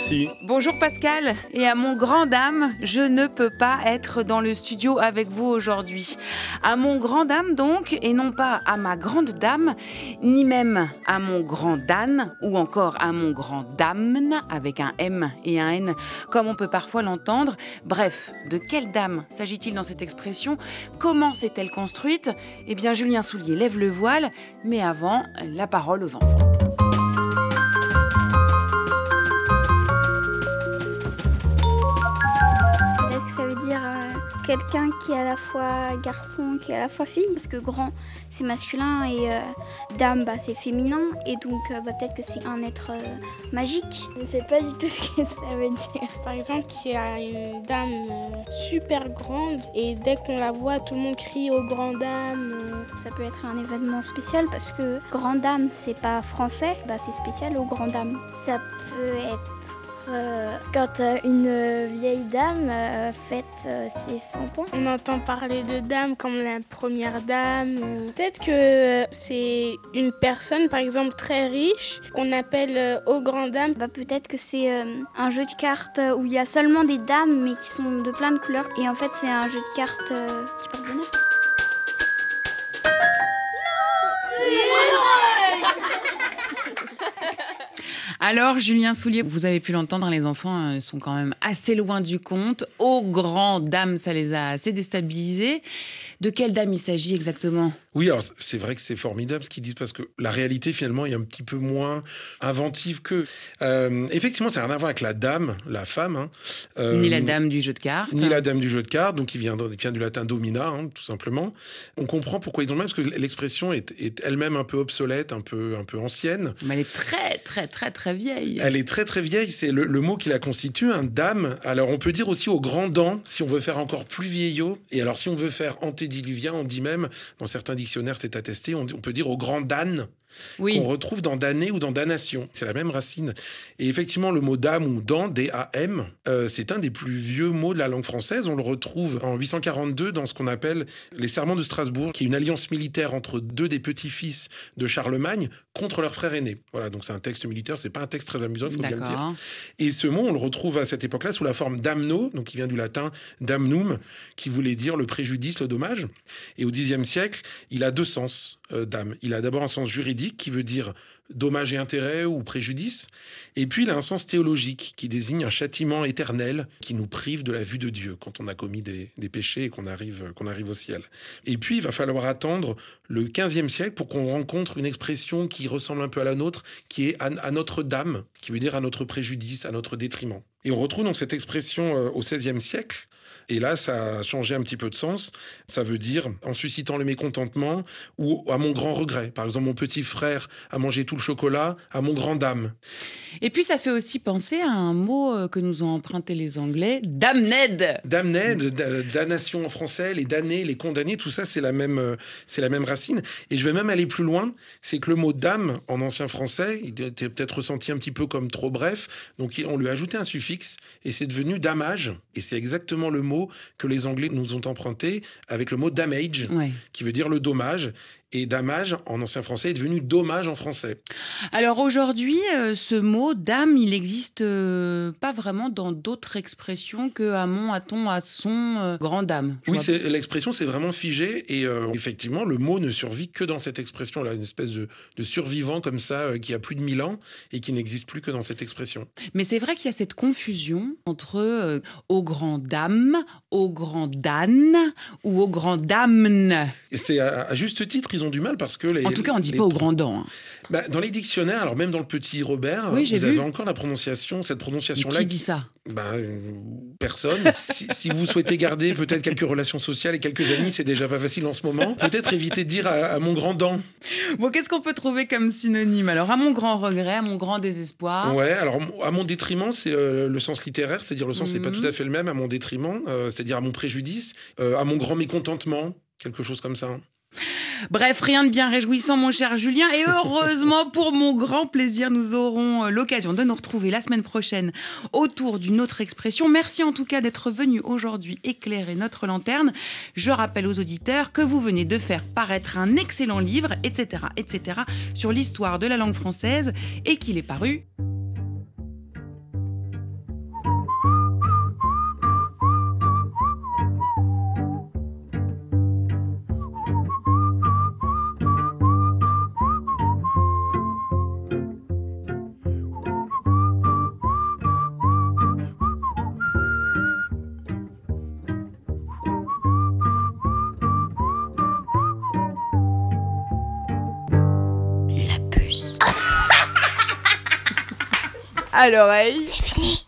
Merci. Bonjour Pascal, et à mon grand dame, je ne peux pas être dans le studio avec vous aujourd'hui. À mon grand dame donc, et non pas à ma grande dame, ni même à mon grand Dan, ou encore à mon grand damne, avec un M et un N, comme on peut parfois l'entendre. Bref, de quelle dame s'agit-il dans cette expression? Comment s'est-elle construite? Eh bien, Julien Soulier lève le voile, mais avant, la parole aux enfants. Ça veut dire quelqu'un qui est à la fois garçon, qui est à la fois fille. Parce que grand, c'est masculin et dame, c'est féminin. Et donc, peut-être que c'est un être magique. Je ne sais pas du tout ce que ça veut dire. Par exemple, il y a une dame super grande et dès qu'on la voit, tout le monde crie aux grandes dames. Ça peut être un événement spécial parce que grande dame, c'est pas français, c'est spécial aux grandes dames. Ça peut être quand une vieille dame fête ses 100 ans. On entend parler de dames comme la première dame. Peut-être que c'est une personne, par exemple, très riche, qu'on appelle aux grandes dames. Peut-être que c'est un jeu de cartes où il y a seulement des dames, mais qui sont de plein de couleurs. Et en fait, c'est un jeu de cartes qui porte bonheur. Alors, Julien Soulier, vous avez pu l'entendre, les enfants sont quand même assez loin du compte. Aux grandes dames, ça les a assez déstabilisés. De quelle dame il s'agit exactement ? Oui, alors c'est vrai que c'est formidable ce qu'ils disent parce que la réalité finalement est un petit peu moins inventive qu'eux. Effectivement, ça n'a rien à voir avec la dame, la femme. Ni la dame du jeu de cartes. Ni la dame du jeu de cartes, donc qui vient du latin domina, tout simplement. On comprend pourquoi ils ont le même, parce que l'expression est elle-même un peu obsolète, un peu ancienne. Mais elle est très, très, très, très vieille. Elle est très, très vieille. C'est le mot qui la constitue, un dame. Alors, on peut dire aussi aux grands dents, si on veut faire encore plus vieillot. Et alors, si on veut faire antédiluvien, on dit même, dans certains dictionnaires, c'est attesté, on peut dire au grand Dan, oui, qu'on retrouve dans damné ou dans damnation. C'est la même racine. Et effectivement, le mot dame ou dan, D-A-M, c'est un des plus vieux mots de la langue française. On le retrouve en 842 dans ce qu'on appelle les serments de Strasbourg, qui est une alliance militaire entre deux des petits-fils de Charlemagne contre leur frère aîné. Voilà, donc c'est un texte militaire, c'est pas un texte très amusant, il faut bien le dire. Et ce mot, on le retrouve à cette époque-là sous la forme damno, donc qui vient du latin damnum, qui voulait dire le préjudice, le dommage. Et au Xe siècle, il a deux sens, dame. Il a d'abord un sens juridique, qui veut dire dommage et intérêt ou préjudice. Et puis, il a un sens théologique qui désigne un châtiment éternel qui nous prive de la vue de Dieu quand on a commis des péchés et qu'on arrive au ciel. Et puis, il va falloir attendre le XVe siècle pour qu'on rencontre une expression qui ressemble un peu à la nôtre, qui est à notre dame, qui veut dire à notre préjudice, à notre détriment. Et on retrouve donc cette expression au XVIe siècle. Et là, ça a changé un petit peu de sens. Ça veut dire en suscitant le mécontentement ou à mon grand regret. Par exemple, mon petit frère a mangé tout le chocolat, à mon grand dame. Et puis, ça fait aussi penser à un mot que nous ont emprunté les Anglais, damned. Damned, damnation en français, les damnés, les condamnés, tout ça, c'est la même racine. Et je vais même aller plus loin, c'est que le mot dame, en ancien français, il était peut-être ressenti un petit peu comme trop bref, donc on lui a ajouté un suffixe, et c'est devenu damage. Et c'est exactement le mot que les Anglais nous ont emprunté avec le mot damage, qui veut dire le dommage. Et damage, en ancien français, est devenu dommage en français. Alors aujourd'hui, ce mot dame, il n'existe pas vraiment dans d'autres expressions que amont, à-t-on, à son, grand dame. Oui, l'expression, c'est vraiment figé. Et effectivement, le mot ne survit que dans cette expression-là. Une espèce de survivant comme ça, qui a plus de 1000 ans et qui n'existe plus que dans cette expression. Mais c'est vrai qu'il y a cette confusion entre au grand dame, au grand dan ou au grand damne. Et c'est à juste titre, ils ont du mal parce que en tout cas, on ne dit pas au grand dent. Dans les dictionnaires, alors même dans le Petit Robert, vous avez encore cette prononciation-là. Mais qui dit ça ? Personne. Si vous souhaitez garder peut-être quelques relations sociales et quelques amis, c'est déjà pas facile en ce moment. Peut-être éviter de dire à mon grand dent. Bon, qu'est-ce qu'on peut trouver comme synonyme ? Alors, à mon grand regret, à mon grand désespoir. Ouais, alors à mon détriment, c'est le sens littéraire, c'est-à-dire le sens n'est pas tout à fait le même. À mon détriment, c'est-à-dire à mon préjudice, à mon grand mécontentement, quelque chose comme ça. Bref, rien de bien réjouissant, mon cher Julien. Et heureusement, pour mon grand plaisir, nous aurons l'occasion de nous retrouver la semaine prochaine autour d'une autre expression. Merci en tout cas d'être venu aujourd'hui éclairer notre lanterne. Je rappelle aux auditeurs que vous venez de faire paraître un excellent livre, etc., sur l'histoire de la langue française et qu'il est paru à l'oreille. C'est fini.